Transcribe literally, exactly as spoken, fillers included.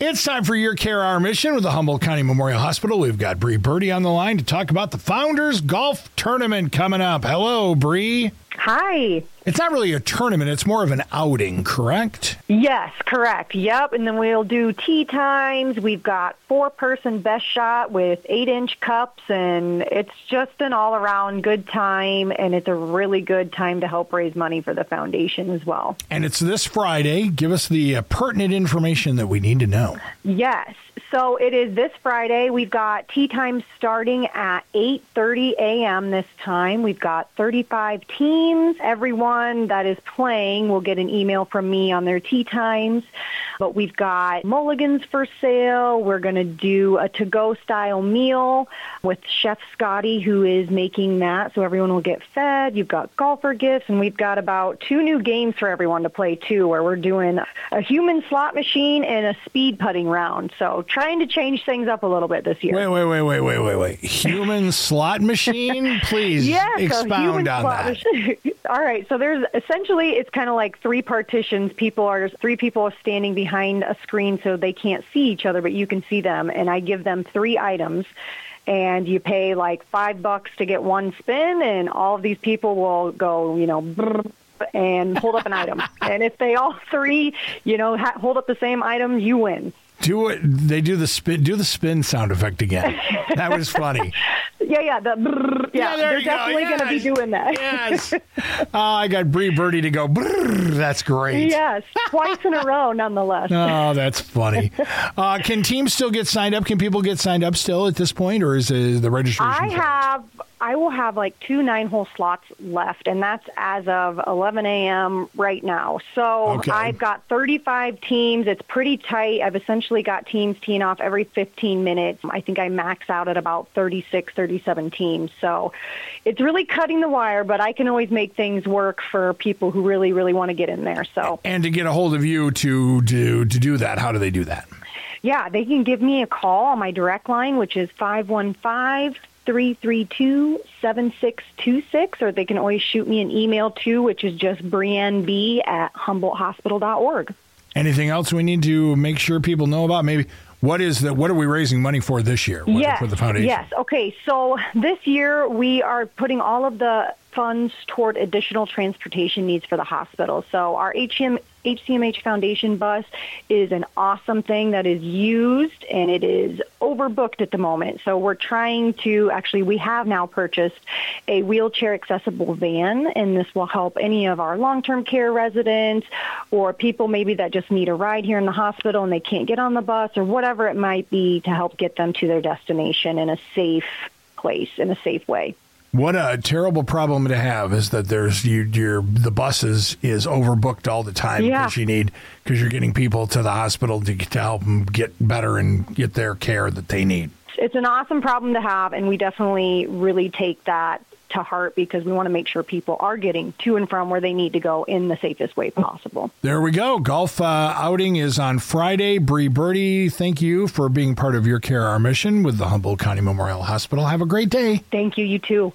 It's time for Your Care, Our Mission with the Humboldt County Memorial Hospital. We've got Bree Birdie on the line to talk about the Founders Golf Tournament coming up. Hello, Bree. Hi. It's not really a tournament. It's more of an outing, correct? Yes, correct. Yep. And then we'll do tee times. We've got four-person best shot with eight-inch cups, and it's just an all-around good time, and it's a really good time to help raise money for the foundation as well. And it's this Friday. Give us the uh, pertinent information that we need to know. Yes. So it is this Friday. We've got tee times starting at eight thirty a.m. this time. We've got thirty-five teams. Everyone that is playing will get an email from me on their tee times. But we've got mulligans for sale. We're going to do a to-go style meal with Chef Scotty, who is making that, so everyone will get fed. You've got golfer gifts, and we've got about two new games for everyone to play, too, where we're doing a human slot machine and a speed putting round. So trying to change things up a little bit this year. Wait, wait, wait, wait, wait, wait, wait. Human slot machine? Please yes, expound on that. Machine. All right. So there's essentially, it's kind of like three partitions. People are, three people are standing behind a screen so they can't see each other, but you can see them. And I give them three items. And you pay like five bucks to get one spin, and all of these people will go, you know, brrr, and hold up an item. And if they all three, you know, ha- hold up the same item, you win. Do it. They do the spin. Do the spin sound effect again. That was funny. Yeah, yeah, the brrr, yeah. Yeah, there they're you definitely go. going to Yes. be doing that. Yes. Oh, I got Bree Birdie to go. Brrr. That's great. Yes, twice in a row, nonetheless. Oh, that's funny. Uh, can teams still get signed up? Can people get signed up still at this point, or is uh, the registration? I closed? have. I will have like two nine-hole slots left, and that's as of eleven a.m. right now. So Okay. I've got thirty-five teams. It's pretty tight. I've essentially got teams teeing off every fifteen minutes. I think I max out at about thirty-six, thirty-seven teams. So it's really cutting the wire, but I can always make things work for people who really, really want to get in there. So. And to get a hold of you to do to do that, how do they do that? Yeah, they can give me a call on my direct line, which is five one five, three three two, seven six two six, or they can always shoot me an email, too, which is just brienne b at humboldt hospital dot org. Anything else we need to make sure people know about? Maybe what is the what are we raising money for this year? What, yes, for the foundation? Yes. Okay, so this year we are putting all of the funds toward additional transportation needs for the hospital. So our H C M, H C M H Foundation bus is an awesome thing that is used, and it is overbooked at the moment. So we're trying to, actually, we have now purchased a wheelchair-accessible van, and this will help any of our long-term care residents or people maybe that just need a ride here in the hospital and they can't get on the bus or whatever it might be to help get them to their destination in a safe place, in a safe way. What a terrible problem to have is that there's you, your the buses is overbooked all the time Yeah. because you need because you're getting people to the hospital to, to help them get better and get their care that they need. It's an awesome problem to have, and we definitely really take that to heart because we want to make sure people are getting to and from where they need to go in the safest way possible. There we go. Golf uh, outing is on Friday. Bree Birdie, thank you for being part of Your Care, Our Mission with the Humboldt County Memorial Hospital. Have a great day. Thank you. You too.